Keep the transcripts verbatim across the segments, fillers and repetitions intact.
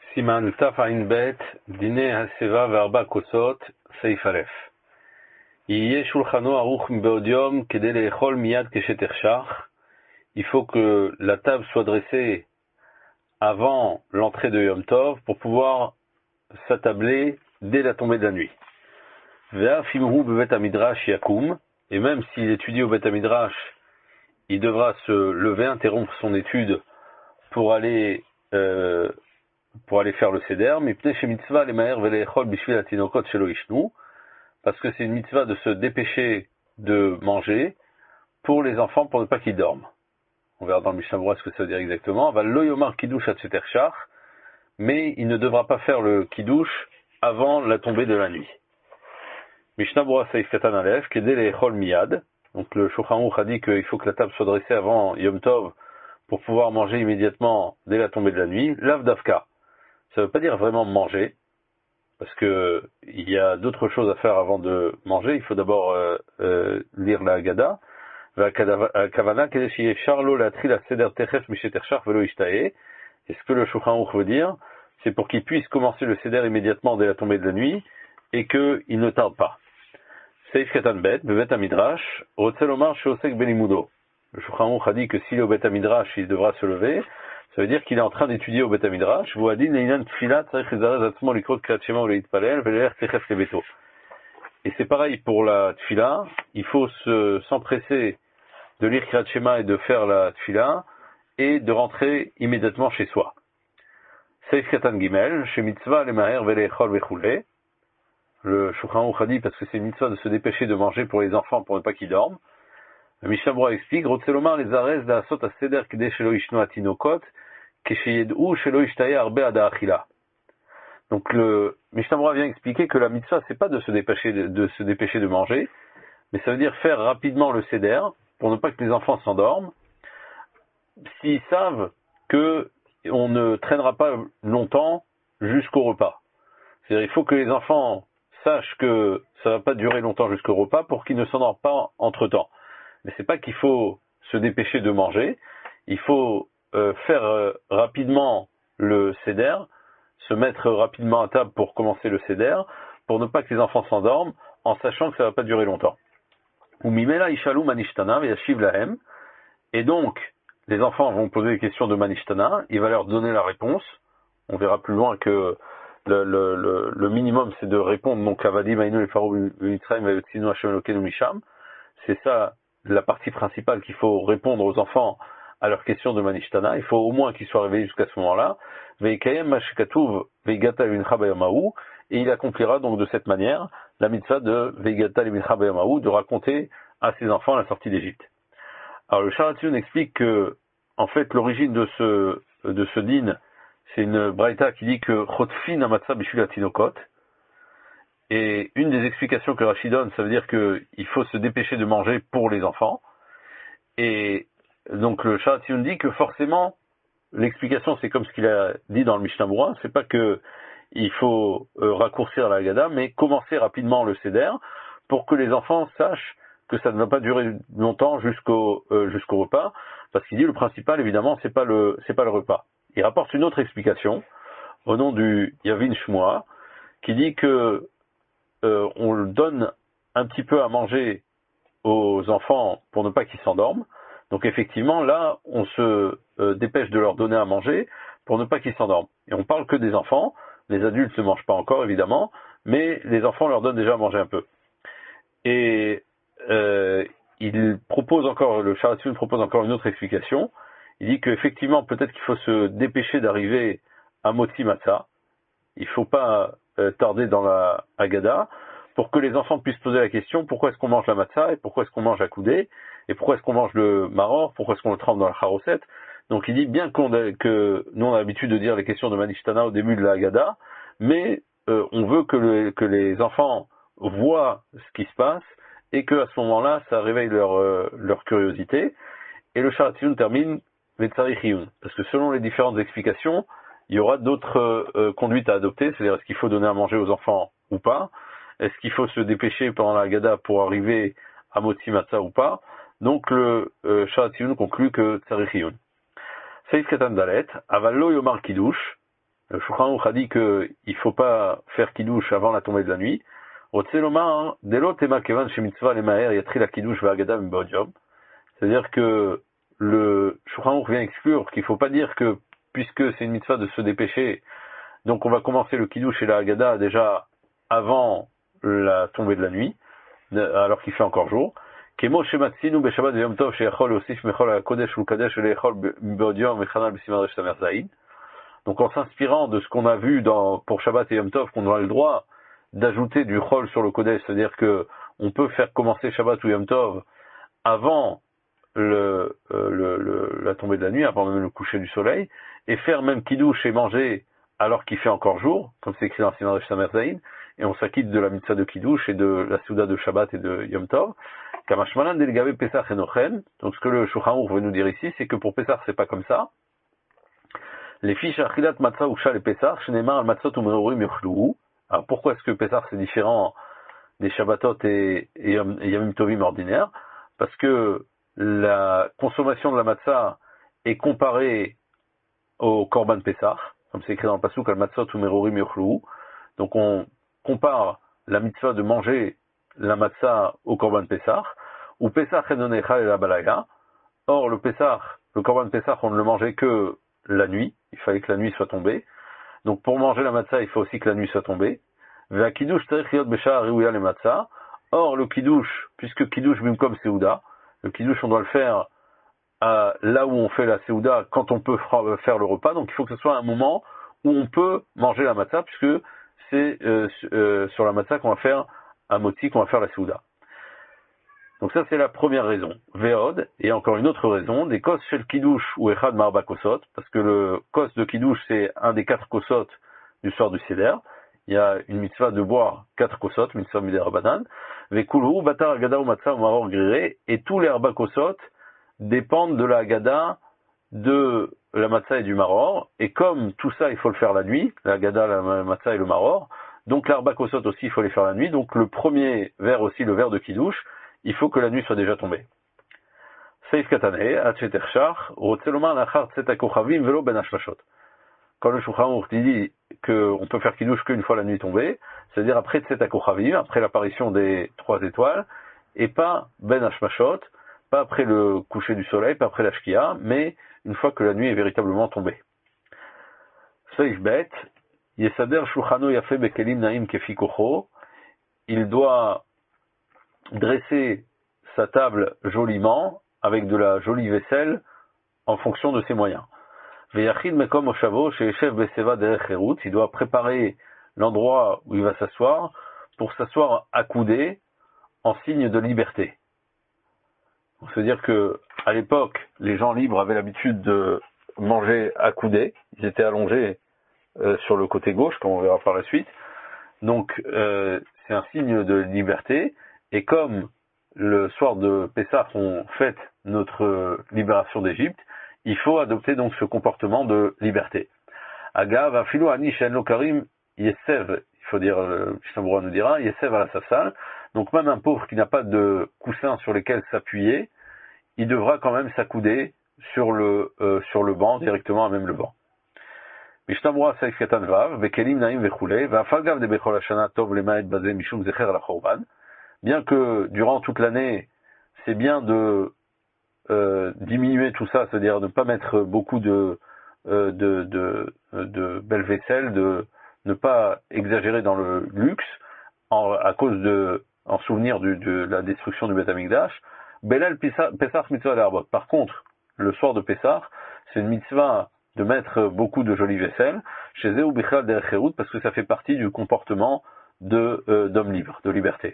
Siman Taf Ain Bet, Dine Haseva Verba Kosot, Seif Aleph. Yeh Shulchano Aruch Mbeod Yom Kede Leechol Miyad Keshet Ershach. Il faut que la table soit dressée avant l'entrée de Yom Tov pour pouvoir s'attabler dès la tombée de la nuit. Ve'af Imru Bevet Amidrash Yakum. Et même s'il étudie au Bet Amidrash, il devra se lever, interrompre son étude pour aller euh, pour aller faire le seder, mais chez mitzvah les maher ve'leechol bishvil atinokot shelo ishnu, parce que c'est une mitzvah de se dépêcher de manger pour les enfants pour ne pas qu'ils dorment. On verra dans le Mishnah Berurah ce que ça veut dire exactement. Va lo yomar kiddush atzeter shach, mais il ne devra pas faire le kiddush avant la tombée de la nuit. Mishnah Berurah Seif Katan Aleph kedei leechol miyad. Donc le Shulchan Aruch a dit qu'il faut que la table soit dressée avant Yom Tov pour pouvoir manger immédiatement dès la tombée de la nuit. Lav davka. Ça ne veut pas dire vraiment manger, parce que il y a d'autres choses à faire avant de manger. Il faut d'abord euh, euh, lire la Haggadah. Et ce que le Shulchan Aruch veut dire, c'est pour qu'il puisse commencer le seder immédiatement dès la tombée de la nuit et qu'il ne tarde pas. Seif Katan Bet, Bevet Amidrash, Rotzel Omar Sheosek Belimudo. Le Shulchan Aruch a dit que s'il est au Bet Amidrash, il devra se lever. Ça veut dire qu'il est en train d'étudier au Bet Amidrash. Et c'est pareil pour la tfila. Il faut se, s'empresser de lire Kriyat Shema et de faire la tfila et de rentrer immédiatement chez soi. Seif Katan Gimel, chez mitzvah le maher ve'leechol vechule. Le Shulchan Aruch a dit parce que c'est une mitzvah de se dépêcher de manger pour les enfants pour ne pas qu'ils dorment. Le Mishnah Berurah explique, Rotzelomar les arès de la sot à seder k'dei shelo ishnu atinokot, k'sheyed'u shelo ishtaye arbe ada achila. Donc le Mishnah Berurah vient expliquer que la mitzvah c'est pas de se dépêcher de, de se dépêcher de manger, mais ça veut dire faire rapidement le seder pour ne pas que les enfants s'endorment, s'ils savent que on ne traînera pas longtemps jusqu'au repas. C'est-à-dire il faut que les enfants sachent que ça va pas durer longtemps jusqu'au repas pour qu'ils ne s'endorment pas entre temps. Mais c'est pas qu'il faut se dépêcher de manger, il faut euh, faire euh, rapidement le seder, se mettre rapidement à table pour commencer le seder, pour ne pas que les enfants s'endorment, en sachant que ça va pas durer longtemps. Ou mimela ishalu manishtana v'yashiv lahem, et donc les enfants vont poser des questions de manishtana, il va leur donner la réponse. On verra plus loin que le, le, le, le minimum c'est de répondre donc avadim ainu lefaru b'mitzrayim ve'yotzinu Hashem Elokeinu misham. C'est ça la partie principale qu'il faut répondre aux enfants à leurs questions de Manishtana. Il faut au moins qu'ils soient réveillés jusqu'à ce moment-là. Et il accomplira donc de cette manière la mitzvah de de raconter à ses enfants la sortie d'Égypte. Alors le Sharatzion explique que en fait l'origine de ce de ce din, c'est une braïta qui dit que chotfin amatzah bishvil hatinokot. Et une des explications que Rashi donne, ça veut dire qu'il faut se dépêcher de manger pour les enfants. Et donc le Sharatzion dit que forcément, l'explication c'est comme ce qu'il a dit dans le Mishnah Berurah, c'est pas que il faut euh, raccourcir la Haggadah, mais commencer rapidement le seder pour que les enfants sachent que ça ne va pas durer longtemps jusqu'au euh, jusqu'au repas, parce qu'il dit le principal évidemment c'est pas le c'est pas le repas. Il rapporte une autre explication au nom du Yavin Shmoa qui dit que Euh, on donne un petit peu à manger aux enfants pour ne pas qu'ils s'endorment. Donc effectivement, là, on se euh, dépêche de leur donner à manger pour ne pas qu'ils s'endorment. Et on parle que des enfants. Les adultes ne mangent pas encore, évidemment, mais les enfants leur donnent déjà à manger un peu. Et euh, il propose encore, le Sharatzion propose encore une autre explication. Il dit qu'effectivement, peut-être qu'il faut se dépêcher d'arriver à Motzi Matzah. Il ne faut pas euh, tarder dans la Haggadah pour que les enfants puissent poser la question pourquoi est-ce qu'on mange la matzah et pourquoi est-ce qu'on mange la coudée et pourquoi est-ce qu'on mange le maror, pourquoi est-ce qu'on le trempe dans la charoset. Donc il dit bien qu'on a, que nous on a l'habitude de dire les questions de Manishtana au début de la Haggadah, mais euh, on veut que, le, que les enfants voient ce qui se passe et qu'à ce moment-là ça réveille leur, euh, leur curiosité. Et le Sharatzion termine Vetzarich, parce que selon les différentes explications, il y aura d'autres euh, conduites à adopter, c'est-à-dire est-ce qu'il faut donner à manger aux enfants ou pas, est-ce qu'il faut se dépêcher pendant la Haggadah pour arriver à Motzi Matzah ou pas. Donc le euh, Sharatzion conclut que Tzarich Iyun. Seif Katan Dalet, Aval lo yomar kiddush, Le Shulchan Aruch a dit qu'il ne faut pas faire kiddush avant la tombée de la nuit. C'est-à-dire que le Shulchan Aruch vient exclure qu'il ne faut pas dire que, puisque c'est une mitzvah de se dépêcher, donc on va commencer le kiddush et la Haggadah déjà avant la tombée de la nuit, alors qu'il fait encore jour. Donc en s'inspirant de ce qu'on a vu dans, pour Shabbat et Yom Tov, qu'on aura le droit d'ajouter du chol sur le Kodesh, c'est-à-dire que on peut faire commencer Shabbat ou Yom Tov avant le, euh, le, le, la tombée de la nuit, avant même le coucher du soleil, et faire même kiddush et manger alors qu'il fait encore jour, comme c'est écrit dans Siman Samer Zayin, et on s'acquitte de la mitzvah de kiddush et de la souda de Shabbat et de Yom Tov. Kamashmalan delgabe Pesach enochen. Donc ce que le Shulchan Aruch veut nous dire ici, c'est que pour Pesach c'est pas comme ça. Les fiches achilat matzah ou shal et Pesach, shenemar al matzot u merorim yochlu. Alors pourquoi est-ce que Pesach c'est différent des Shabbatot et, et, et Yamim Tovim ordinaires? Parce que la consommation de la matzah est comparée au Korban Pesach, comme c'est écrit dans le pasuk al matzot u merorim yochlu. Donc on compare la mitzvah de manger la matzah au Korban Pesach, ou Pesach enonecha et la balaya. Or le Pesach, le Korban Pesach, on ne le mangeait que la nuit, il fallait que la nuit soit tombée. Donc pour manger la matzah, il faut aussi que la nuit soit tombée. Or le kiddush, puisque kiddush bimkom seuda, le kiddush on doit le faire à, là où on fait la seuda, quand on peut faire le repas, donc il faut que ce soit un moment où on peut manger la matzah, puisque c'est euh, euh, sur la matzah qu'on va faire un moti, qu'on va faire la seuda. Donc ça c'est la première raison. Veod, et encore une autre raison, des kos shel kiddush ou echad marba kosot, parce que le kos de kiddush c'est un des quatre kosot du soir du seder. Il y a une mitzvah de boire quatre kosot, mitzvah midei rabbanan. Vekulhu batar agada ou matzah ou maror griré, et tous les arba kosot dépendent de la agada, de la matzah et du maror, et comme tout ça il faut le faire la nuit, la agada, la matzah et le maror, donc l'arba kosot aussi il faut les faire la nuit, donc le premier verre aussi, le verre de kiddush, il faut que la nuit soit déjà tombée. Seif katane, atchet ershach, rotzelomar lachar tzet hakochavim velo ben hashmashot. Quand le Shulchan Aruch dit qu'on peut faire kiddush qu'une fois la nuit tombée, c'est-à-dire après tzet hakochavim, après l'apparition des trois étoiles, et pas ben hashmashot, pas après le coucher du soleil, pas après la shkia, mais une fois que la nuit est véritablement tombée. Seif bet, yesader shulchano yafe bekelim naim kefi kocho, il doit dresser sa table joliment, avec de la jolie vaisselle, en fonction de ses moyens. Veyachid mekom oshavo sheeshev beseva derech herut, il doit préparer l'endroit où il va s'asseoir, pour s'asseoir accoudé, en signe de liberté. C'est-à-dire que, à l'époque, les gens libres avaient l'habitude de manger accoudés, ils étaient allongés euh, sur le côté gauche, comme on verra par la suite. Donc, euh, c'est un signe de liberté. Et comme le soir de Pessah, on fête notre libération d'Égypte, il faut adopter donc ce comportement de liberté. Agav, afilo ani shen lo karim yesev, il faut dire, le Mishnah nous dira, yesev à la safsal. Donc même un pauvre qui n'a pas de coussin sur lesquels s'appuyer, il devra quand même s'accouder sur le euh, sur le banc, directement à même le banc. Mishnah Berurah saif katan vav, bekelim naim vechulei, va'afal gav de bechol hashana tov lemaet bazeh mishum zecher la chorban. Bien que durant toute l'année, c'est bien de euh, diminuer tout ça, c'est-à-dire de ne pas mettre beaucoup de, euh, de, de, de belles vaisselles, de ne pas exagérer dans le luxe, en, à cause de, en souvenir du, de la destruction du Beth Amikdash. Belal Pesach mitzvah d'arbot. Par contre, le soir de Pesach, c'est une mitzvah de mettre beaucoup de jolies vaisselles, chez Zeu Bichal derech herut, parce que ça fait partie du comportement de euh, d'homme libre, de liberté.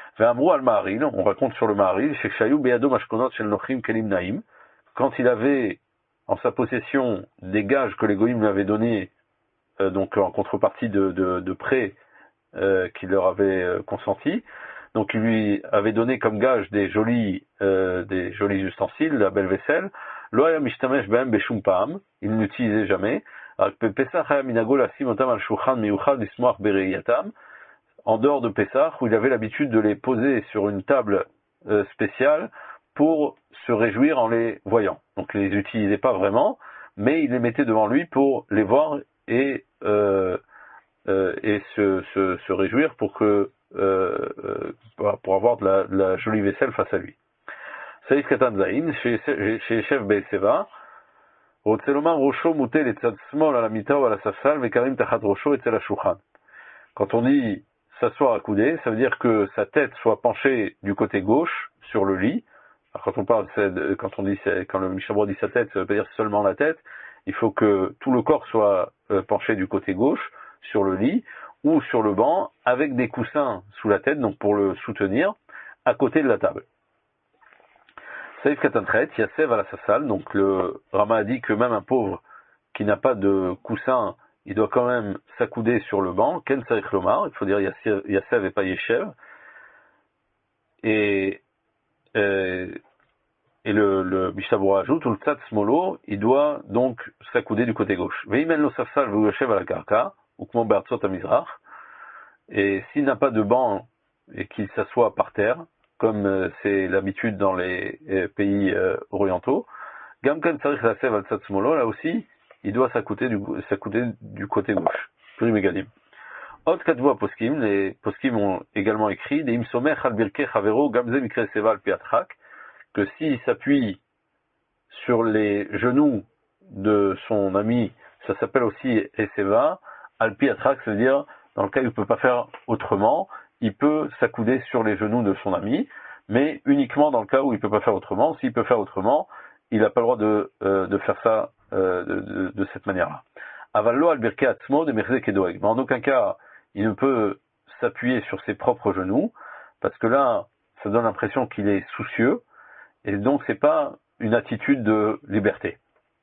On raconte sur le Maharil, chez Shayu Beado Mashkonot Shel Nochim Kelim Naim, quand il avait en sa possession des gages que les Goïm lui avaient donnés, euh, donc en contrepartie de, de, de prêts euh, qu'il leur avait euh, consenti, donc il lui avait donné comme gage des jolis, euh, des jolis ustensiles, la belle vaisselle. Loaya Mishtamesh Behem Beshum Pam, il n'utilisait jamais. Pesach Haya Minago Lasim Otam Al Shulchan Miyuchad Lismoach Bereiyatam, en dehors de Pessah, où il avait l'habitude de les poser sur une table euh, spéciale pour se réjouir en les voyant. Donc il ne les utilisait pas vraiment, mais il les mettait devant lui pour les voir et, euh, euh, et se, se, se réjouir pour que euh, euh, pour avoir de la, de la jolie vaisselle face à lui. Saïf Katan Zain, chez chez Chef Be'eseva, רוצה לומר ראשו מוטה לצד שמאל על המיטה או על הספסל וקרים תחת ראשו אצל השולחן. Quand on dit s'asseoir accoudé, ça veut dire que sa tête soit penchée du côté gauche sur le lit. Alors quand on parle, quand on dit, quand le Mishnah Berurah dit sa tête, ça veut pas dire seulement la tête. Il faut que tout le corps soit penché du côté gauche sur le lit ou sur le banc avec des coussins sous la tête, donc pour le soutenir, à côté de la table. Saïf Katantret, Yassev à la sassal, donc le Rama a dit que même un pauvre qui n'a pas de coussin, il doit quand même s'accouder sur le banc. Ken Sarich Lomar, il faut dire Yassev et pas Yeshev. Et, et, et le, le Mishnah Berurah ajoute, ou le Tzad Smolo, il doit donc s'accouder du côté gauche. Veimen lo sassal ve Yeshev à la karka, ou kmo be'artzot hamizrach. Et s'il n'a pas de banc et qu'il s'assoit par terre, comme euh, c'est l'habitude dans les euh, pays euh, orientaux, Gamkan Sarich Lasev al Tzad Smolo, là aussi, il doit s'accouder du, s'accouder du côté gauche. Puri Megadim. Ot Katvu Poskim, les Poskim ont également écrit, des Imsomech al Birke Chavero, Gamze Mikre Seva al Piatrak, que s'il s'appuie sur les genoux de son ami, ça s'appelle aussi Eseva, al Piatrak, c'est-à-dire, dans le cas où il ne peut pas faire autrement, il peut s'accouder sur les genoux de son ami, mais uniquement dans le cas où il ne peut pas faire autrement. S'il peut faire autrement, il n'a pas le droit de, euh, de faire ça euh, de, de, de cette manière-là. Avallo albirke atzmo de merzek edoeg. Mais en aucun cas, il ne peut s'appuyer sur ses propres genoux, parce que là, ça donne l'impression qu'il est soucieux, et donc c'est pas une attitude de liberté.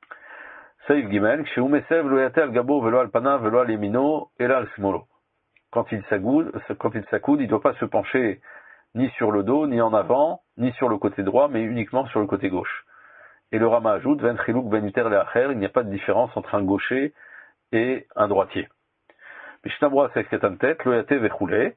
Saïf Gimel, chez Umesev loyate al gabo velo al pana velo al yemino ela al smolo. Quand il s'accoude, quand il s'accoude, il ne doit pas se pencher ni sur le dos, ni en avant, ni sur le côté droit, mais uniquement sur le côté gauche. Et le Rama ajoute, Ven chiluk ben iter leacher, il n'y a pas de différence entre un gaucher et un droitier. Mishnah Berurah Sefketan Tet, loyate vechoule,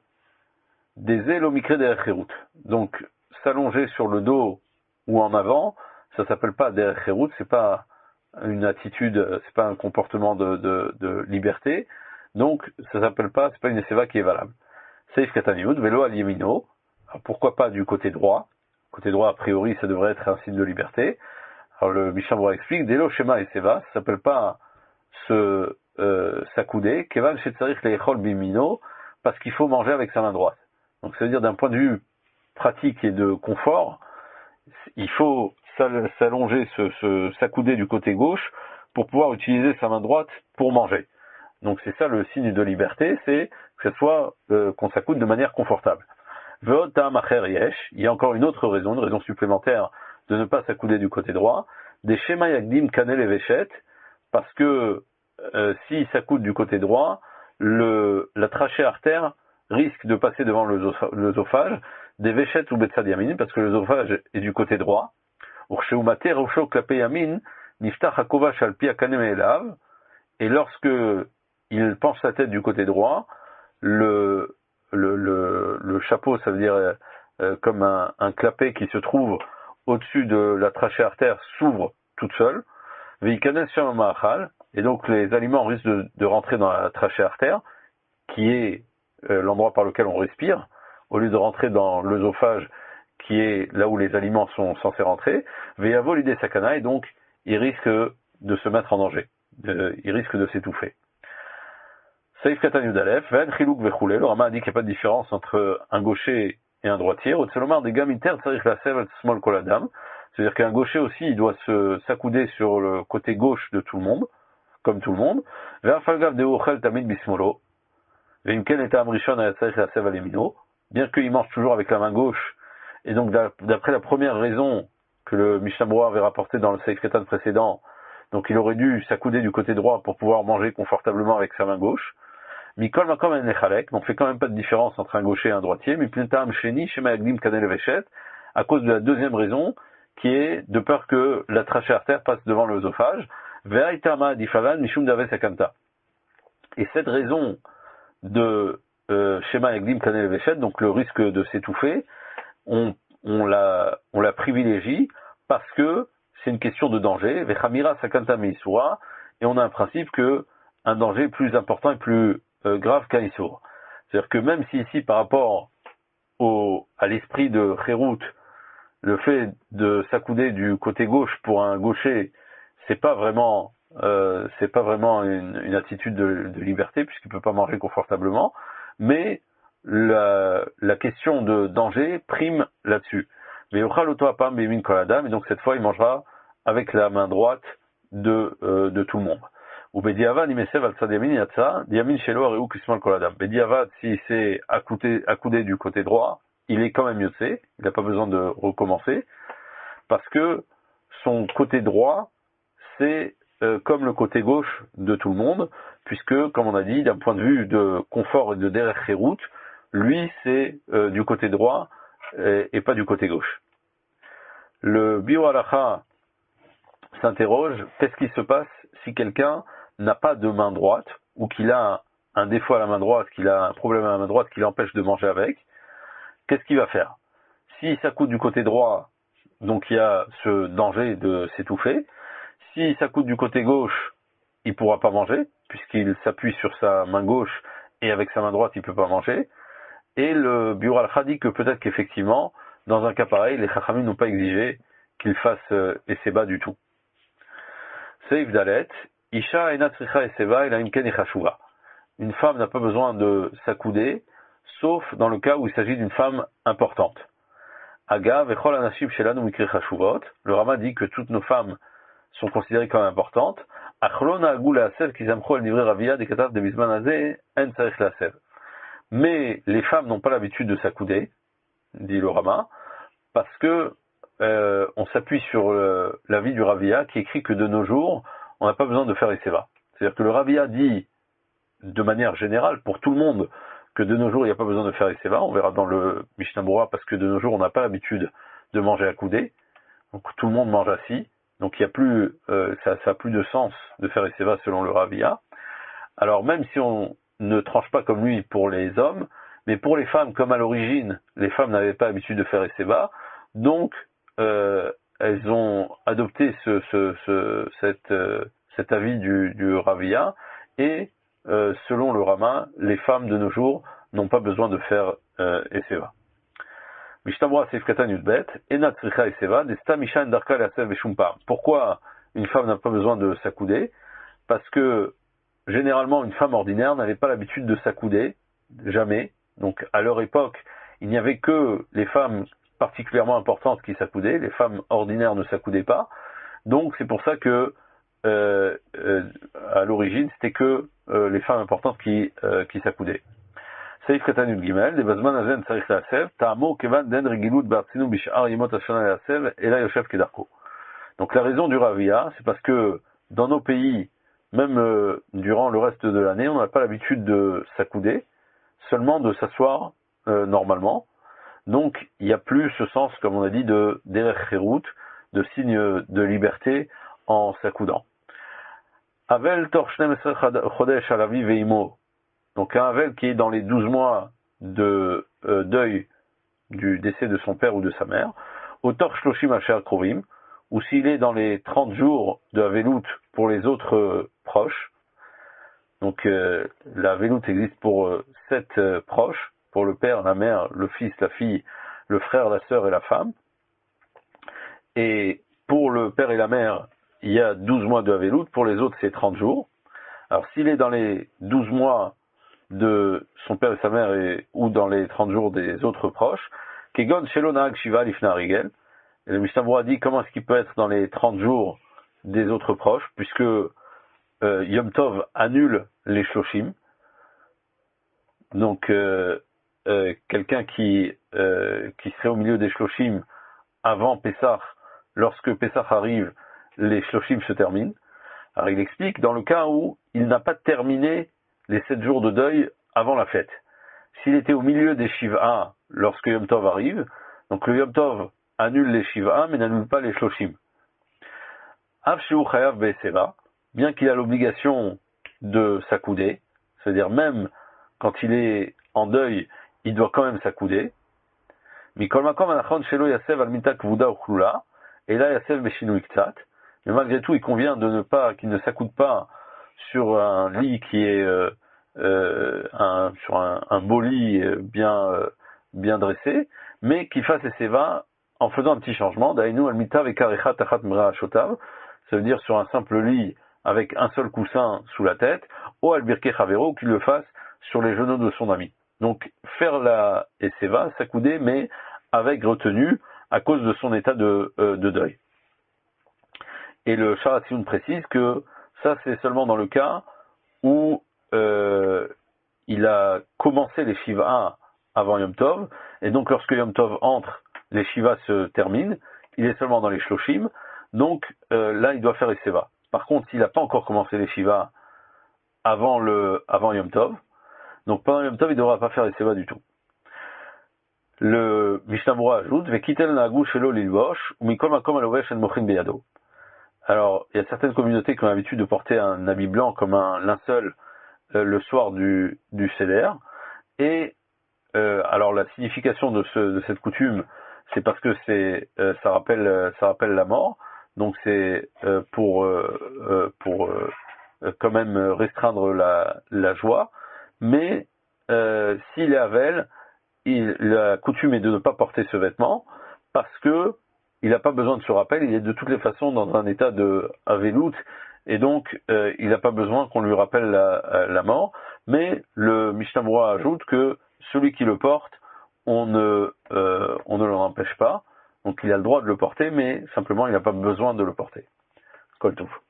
des elomikre derech cherut. Donc, s'allonger sur le dos ou en avant, ça s'appelle pas derech cherut, c'est pas une attitude, c'est pas un comportement de, de, de liberté. Donc, ça s'appelle pas, c'est pas une seva qui est valable. Seif Kataniud, vélo al yemino. Pourquoi pas du côté droit? Côté droit, a priori, ça devrait être un signe de liberté. Alors, le Mishnah Berurah explique, Delo Shema et Seva, ça s'appelle pas se, euh, s'accouder, Kevan Shetzarich Leichol Bimino, parce qu'il faut manger avec sa main droite. Donc, ça veut dire d'un point de vue pratique et de confort, il faut s'allonger, se, se, s'accouder du côté gauche pour pouvoir utiliser sa main droite pour manger. Donc c'est ça le signe de liberté, c'est que ce soit euh, qu'on s'accoude de manière confortable. Ve'od ta'am acher yesh, il y a encore une autre raison, une raison supplémentaire de ne pas s'accouder du côté droit, des shema yagdim kanel et veshet, parce que euh, s'il s'accoude du côté droit, le, la trachée artère risque de passer devant l'œsophage, des veshet ou betsad yamin, parce que l'œsophage est du côté droit. Ursheumater rosho klape yamin, niftach hakovash al pi akanem elav, et lorsque il penche sa tête du côté droit, le, le, le, le chapeau, ça veut dire euh, comme un, un clapet qui se trouve au-dessus de la trachée artère, s'ouvre toute seule. Et donc les aliments risquent de, de rentrer dans la trachée artère, qui est euh, l'endroit par lequel on respire, au lieu de rentrer dans l'œsophage, qui est là où les aliments sont censés rentrer. Veyavo l'idée sakana, et donc il risque de se mettre en danger, de, il risque de s'étouffer. Saïf Katan Yudalef, Ven Chiluk Vechoule, le Rama a dit qu'il n'y a pas de différence entre un gaucher et un droitier. Otselomar des gamiter Tsarich Lasev Small Koladam, c'est-à-dire qu'un gaucher aussi, il doit se s'accouder sur le côté gauche de tout le monde, comme tout le monde. Ve'afalgav Falgav de Ochel Tamid Bismolo, Veimken et Amrishon à Tsarich Lasev Alemino, bien qu'il mange toujours avec la main gauche, et donc d'après la première raison que le Mishnah Berurah avait rapporté dans le Saïf Katan précédent, donc il aurait dû s'accouder du côté droit pour pouvoir manger confortablement avec sa main gauche. Mikol makom en nechalek, donc fait quand même pas de différence entre un gaucher et un droitier, mais plintam sheni shema yagdim kanel veshet, à cause de la deuxième raison, qui est de peur que la trachée artère passe devant l'œsophage, ve'aitama difavan mishum daves akanta. Et cette raison de euh, shema yagdim kanel veshet, donc le risque de s'étouffer, on, on la, on la privilégie parce que c'est une question de danger, vechamira sakanta meisura, et on a un principe que un danger plus important et plus euh, grave qu'un issour. C'est-à-dire que même si ici, par rapport au, à l'esprit de Khérout, le fait de s'accouder du côté gauche pour un gaucher, c'est pas vraiment, euh, c'est pas vraiment une, une attitude de, de liberté puisqu'il peut pas manger confortablement, mais la, la question de danger prime là-dessus. Mais Yochal Oto Apam Bemin Koladam, et donc cette fois il mangera avec la main droite de, euh, de tout le monde. Ou Bediavad Imesev al Tzad Yamin Yatsa, Yamin Shelo Areu Kismal Koladam. Bediavad, si c'est accoudé, accoudé du côté droit, il est quand même Yotse, il n'a pas besoin de recommencer, parce que son côté droit, c'est euh, comme le côté gauche de tout le monde, puisque, comme on a dit, d'un point de vue de confort et de derech Khérout, lui, c'est euh, du côté droit et, et pas du côté gauche. Le Bio Halacha s'interroge, qu'est-ce qui se passe si quelqu'un n'a pas de main droite, ou qu'il a un, un défaut à la main droite, qu'il a un problème à la main droite qui l'empêche de manger avec, qu'est-ce qu'il va faire? S'il s'accoude du côté droit, donc il y a ce danger de s'étouffer. S'il s'accoude du côté gauche, il ne pourra pas manger, puisqu'il s'appuie sur sa main gauche, et avec sa main droite, il ne peut pas manger. Et le Biur al-Kha dit que peut-être qu'effectivement, dans un cas pareil, les Chachamim n'ont pas exigé qu'il fasse euh, Esseba du tout. Seif Dalet, Isha ena tzricha Esseba ela imken echashuva. Une femme n'a pas besoin de s'accouder, sauf dans le cas où il s'agit d'une femme importante. Aga vechol anashim shelanu mikri chashuvot. Le Rama dit que toutes nos femmes sont considérées comme importantes. Achlona agou laasev ki zamcho el divrei Ravia de katav de bizman hazeh en tzarich laasev. Mais les femmes n'ont pas l'habitude de s'accouder, dit le Rama, parce que euh, on s'appuie sur le, l'avis du Ravia qui écrit que de nos jours, on n'a pas besoin de faire Esseva. C'est-à-dire que le Ravia dit de manière générale pour tout le monde que de nos jours il n'y a pas besoin de faire Esseva. On verra dans le Mishnah Berurah parce que de nos jours on n'a pas l'habitude de manger accoudé, donc tout le monde mange assis. Donc il y a plus, euh, ça, ça a plus de sens de faire Esseva selon le Ravia. Alors même si on ne tranche pas comme lui pour les hommes, mais pour les femmes, comme à l'origine, les femmes n'avaient pas l'habitude de faire Esseba, donc euh, elles ont adopté ce, ce, ce, cette, euh, cet avis du, du Ravia, et euh, selon le Rama, les femmes de nos jours n'ont pas besoin de faire euh, Esseba. Pourquoi une femme n'a pas besoin de s'accouder? Parce que généralement, une femme ordinaire n'avait pas l'habitude de s'accouder, jamais. Donc, à leur époque, il n'y avait que les femmes particulièrement importantes qui s'accoudaient. Les femmes ordinaires ne s'accoudaient pas. Donc, c'est pour ça que, euh, euh, à l'origine, c'était que euh, les femmes importantes qui, euh, qui s'accoudaient. Seif Katanut Gimel, des Bazman Azen Tsarich Laasev, Ta'amo Kevan Den Regilut Bartzinu Bishar Yimot Hashana Laasev, et là Yoshev Kedarko. Donc, la raison du Ravia, c'est parce que dans nos pays, même euh, durant le reste de l'année, on n'a pas l'habitude de s'accouder, seulement de s'asseoir euh, normalement. Donc, il n'y a plus ce sens, comme on a dit, de derech Khérout, de signe de liberté en s'accoudant. Avel tor shneim esrei chodesh al aviv ve'imo. Donc, un Avel qui est dans les douze mois de euh, deuil du décès de son père ou de sa mère, au tor shloshim asher krovim, ou s'il est dans les trente jours de Avelout pour les autres euh, proches. Donc euh, la Avelout existe pour euh, sept euh, proches, pour le père, la mère, le fils, la fille, le frère, la sœur et la femme. Et pour le père et la mère, il y a douze mois de Avelout, pour les autres c'est trente jours. Alors s'il est dans les douze mois de son père et sa mère et, ou dans les trente jours des autres proches, Kegon Shelo Nahag Shiva Lifna Rigel. Et le Mishnah Berurah dit comment est-ce qu'il peut être dans les trente jours des autres proches, puisque euh, Yom Tov annule les Shloshim. Donc euh, euh, quelqu'un qui, euh, qui serait au milieu des Shloshim avant Pessah, lorsque Pessah arrive, les Shloshim se terminent. Alors il explique dans le cas où il n'a pas terminé les sept jours de deuil avant la fête. S'il était au milieu des Shiv'a lorsque Yom Tov arrive, donc le Yom Tov annule les Shiv'a, mais n'annule pas les Shloshim. Av Sheu Chayav Be'Esseva, bien qu'il a l'obligation de s'accouder, c'est-à-dire même quand il est en deuil, il doit quand même s'accouder. Mikol Makom Anachon Shelo Yasev Al Minta Kvuda Uchlula, et là Yasev Beshinu Iktzat, mais malgré tout, il convient de ne pas, qu'il ne s'accoude pas sur un lit qui est euh, euh, un, sur un, un beau lit bien euh, bien dressé, mais qu'il fasse Eseva en faisant un petit changement. Dainu al-mitav et karecha tachat mra shotav, ça veut dire sur un simple lit avec un seul coussin sous la tête, ou al-birke chavero, qu'il le fasse sur les genoux de son ami. Donc faire la Eseva, s'accouder, mais avec retenue à cause de son état de, euh, de deuil. Et le Sharatioun précise que ça c'est seulement dans le cas où euh, il a commencé les Shiva avant Yom Tov, et donc lorsque Yom Tov entre, les Shiva se terminent, il est seulement dans les Shloshim, donc euh, là il doit faire Eseva. Par contre, s'il n'a pas encore commencé les Shiva avant, le, avant Yom Tov, donc pendant Yom Tov il ne devra pas faire Eseva du tout. Le Mishnah Berurah ajoute Vekitel na'agu shelo lilbosh umikol makom alovesh en mochin beyado. Alors, il y a certaines communautés qui ont l'habitude de porter un habit blanc comme un linceul euh, le soir du, du Seder. Et euh, alors la signification de, ce, de cette coutume, c'est parce que c'est euh, ça rappelle ça rappelle la mort. Donc c'est euh, pour euh, euh, pour euh, quand même restreindre la, la joie. Mais euh, s'il est Havel, il, la coutume est de ne pas porter ce vêtement parce que il n'a pas besoin de ce rappel, il est de toutes les façons dans un état de Avelout, et donc euh, il n'a pas besoin qu'on lui rappelle la, la mort, mais le Mishnah Berurah ajoute que celui qui le porte, on ne, euh, on ne l'en empêche pas, donc il a le droit de le porter, mais simplement il n'a pas besoin de le porter. Kol Tov.